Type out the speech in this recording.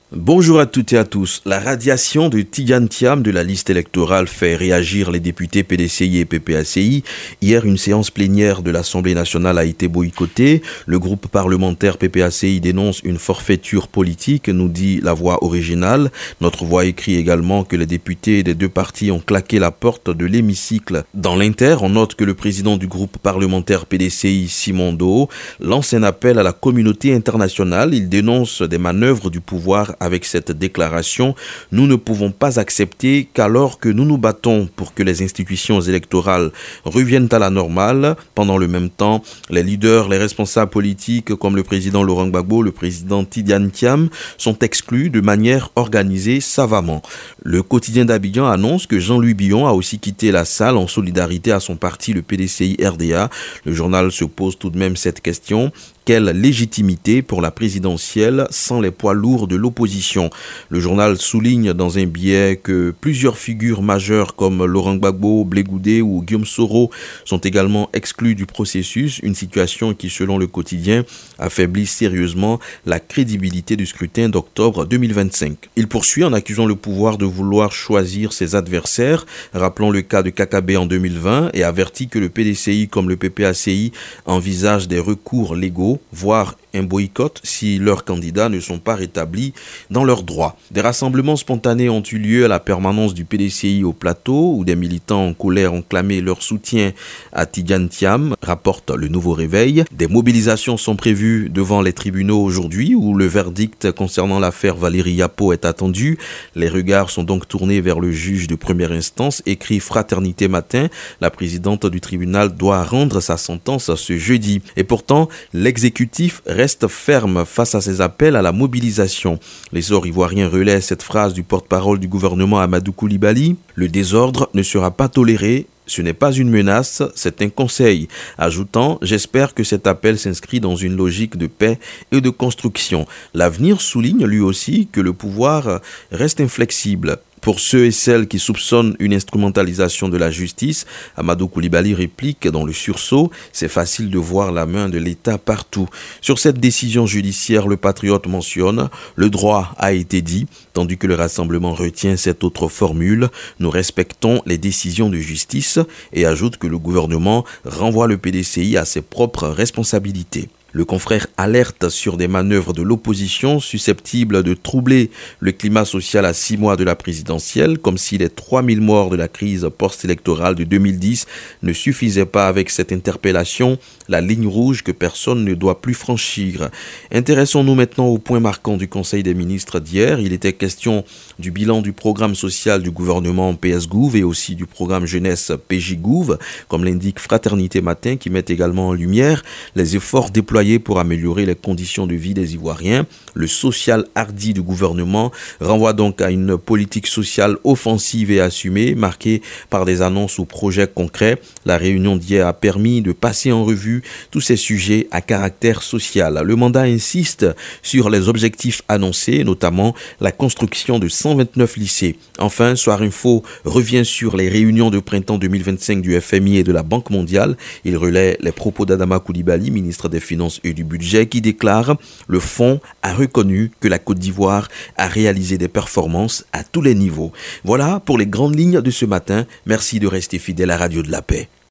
Bonjour à toutes et à tous. La radiation de Tidjane Thiam de la liste électorale fait réagir les députés PDCI et PPACI. Hier, une séance plénière de l'Assemblée nationale a été boycottée. Le groupe parlementaire PPACI dénonce une forfaiture politique, nous dit la voix originale. Notre voix écrit également que les députés des deux partis ont claqué la porte de l'hémicycle. Dans l'Inter, on note que le président du groupe parlementaire PDCI, Simon Do, lance un appel à la communauté internationale. Il dénonce des manœuvres du pouvoir. Avec cette déclaration, nous ne pouvons pas accepter qu'alors que nous nous battons pour que les institutions électorales reviennent à la normale, pendant le même temps, les leaders, les responsables politiques comme le président Laurent Gbagbo, le président Tidjane Thiam sont exclus de manière organisée savamment. Le quotidien d'Abidjan annonce que Jean-Louis Billon a aussi quitté la salle en solidarité à son parti, le PDCI-RDA. Le journal se pose tout de même cette question. Quelle légitimité pour la présidentielle sans les poids lourds de l'opposition? Le journal souligne dans un billet que plusieurs figures majeures comme Laurent Gbagbo, Blé Goudé ou Guillaume Soro sont également exclus du processus, une situation qui, selon le quotidien, affaiblit sérieusement la crédibilité du scrutin d'octobre 2025. Il poursuit en accusant le pouvoir de vouloir choisir ses adversaires, rappelant le cas de Kakabe en 2020 et avertit que le PDCI comme le PPACI envisagent des recours légaux, voire un boycott si leurs candidats ne sont pas rétablis dans leurs droits. Des rassemblements spontanés ont eu lieu à la permanence du PDCI au plateau où des militants en colère ont clamé leur soutien à Tidjane Thiam, rapporte le Nouveau Réveil. Des mobilisations sont prévues devant les tribunaux aujourd'hui où le verdict concernant l'affaire Valérie Yapo est attendu. Les regards sont donc tournés vers le juge de première instance, écrit Fraternité Matin. La présidente du tribunal doit rendre sa sentence ce jeudi. Et pourtant, l'exécutif reste ferme face à ces appels à la mobilisation. Les Ivoiriens relaient cette phrase du porte-parole du gouvernement Amadou Koulibaly. Le désordre ne sera pas toléré. Ce n'est pas une menace, c'est un conseil. Ajoutant, j'espère que cet appel s'inscrit dans une logique de paix et de construction. L'avenir souligne lui aussi que le pouvoir reste inflexible. Pour ceux et celles qui soupçonnent une instrumentalisation de la justice, Amadou Koulibaly réplique dans le sursaut, c'est facile de voir la main de l'État partout. Sur cette décision judiciaire, le patriote mentionne, le droit a été dit, tandis que le rassemblement retient cette autre formule, nous respectons les décisions de justice et ajoute que le gouvernement renvoie le PDCI à ses propres responsabilités. Le confrère alerte sur des manœuvres de l'opposition susceptibles de troubler le climat social à 6 mois de la présidentielle, comme si les 3000 morts de la crise post-électorale de 2010 ne suffisaient pas avec cette interpellation, la ligne rouge que personne ne doit plus franchir. Intéressons-nous maintenant au point marquant du Conseil des ministres d'hier. Il était question du bilan du programme social du gouvernement PS-Gouv et aussi du programme jeunesse PJ-Gouv, comme l'indique Fraternité Matin, qui met également en lumière les efforts déployés pour améliorer les conditions de vie des Ivoiriens. Le social hardi du gouvernement renvoie donc à une politique sociale offensive et assumée, marquée par des annonces ou projets concrets. La réunion d'hier a permis de passer en revue tous ces sujets à caractère social. Le mandat insiste sur les objectifs annoncés, notamment la construction de 129 lycées. Enfin, Soir Info revient sur les réunions de printemps 2025 du FMI et de la Banque mondiale. Il relaie les propos d'Adama Koulibaly, ministre des Finances et du Budget, qui déclare « Le fonds a reconnu que la Côte d'Ivoire a réalisé des performances à tous les niveaux ». Voilà pour les grandes lignes de ce matin. Merci de rester fidèle à Radio de la Paix.